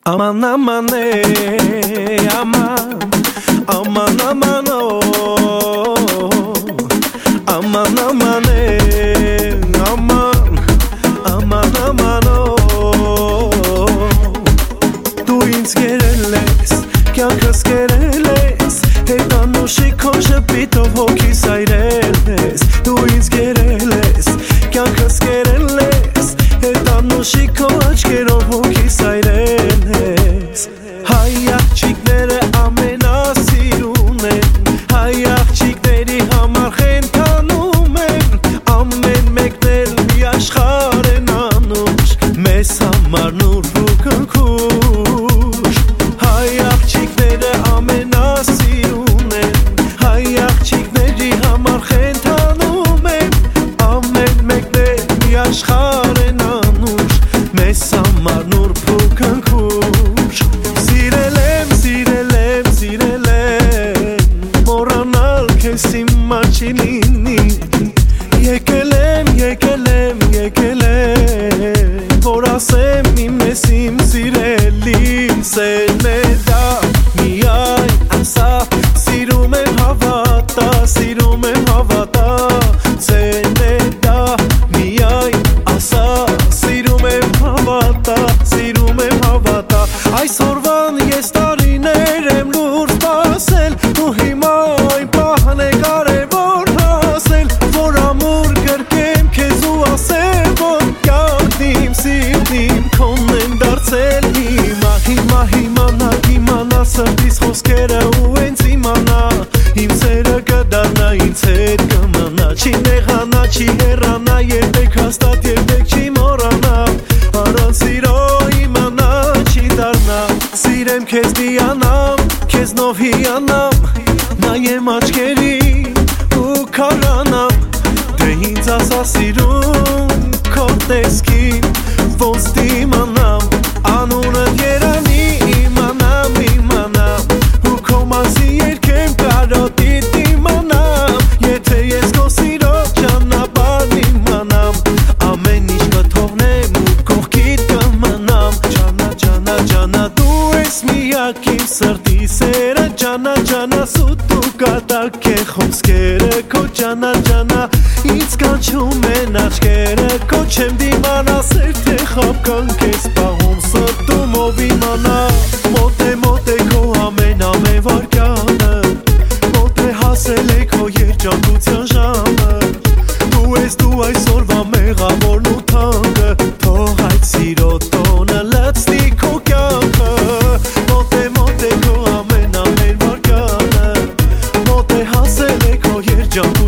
Aman aman aman aman aman aman aman aman aman Դու ինձ գերել ես, կյանքս գերել ես Հետանուշի քո շպիտով հոգիս այրել ես Դու ինձ գերել ես, կյանքս գերել ես Հետանուշի քո աչքերով հոգիս այրել ես Հայ աղջիկները ամենասիրուն են Հայ աղջիկների համար խենթանում են Ամեն մեկն էլ մի աշխարհ են անուշ Մեզ համար նուրբ ու քնքուշ Հայ աղջիկները ամենասիրուն են Հայ աղջիկների համար խենթանում են Ամեն մեկն էլ մի աշխարհ են անուշ Մեզ համար նուրբ ու քնքուշ Սիրել եմ, մոռանալ քեզ իմ աչքի լինի Եկել եմ, որ ասեմ իմ ես իմ սիրելին Սերն է դա, միայն ասա, սիրում եմ հավատա Սերն է դա, միայն ասա, սիրում եմ հավատա Այսօրվան ես տարիներ եմ լուր սպասել Ու հիմա այն պահն է կարևոր հասել Որ ամուր գրկեմ քեզ ու ասեմ Որ կյանքն իմ սիրտն իմ քոնն են դարձել Հիմա նա իմանա սրտիս խոսքերը ու հենց իմանա Իմ սերը կդառնա ինձ հետ կմնա Չի նեղանա, չի հեռանա երբեք հաստատ երբեք չի մոռանա Առանց սիրո իմանա չի դառնա Սիրեմ քեզ դիանամ, քեզնով հիանամ Նայեմ աչքերին ու քարանամ Դե ինձ ասա սիրում քո տեսքին Ոնց դիմանամ, անունդ երանի իմանամ Ու քո մասի երգեմ կարոտիդ իմանամ Եթե ես քո սիրո ճանապարհն իմանամ Ամեն ինչ կթողնեմ ու կողքիդ կմնամ Ջանա դու ես միակ իմ սրտի սերը Ջանա սուտ ու կատակ է խոսքերը Քո ջանա ինձ կանչում են աչքերը Քո չեմ դիմանա սեր թե խապկան քեզ պահում սրտում ով իմանա Մոտ է քո ամեն վարկյանը Մոտ է հասել է քո երջանկության ժամը Դու ես դու այսօրվա մեղավորն ու թանկը Թող այդ սիրո տոնը լցնի քո կյանքը Մոտ է քո ամեն վարկյանը Մոտ է հասել է քո երջանկության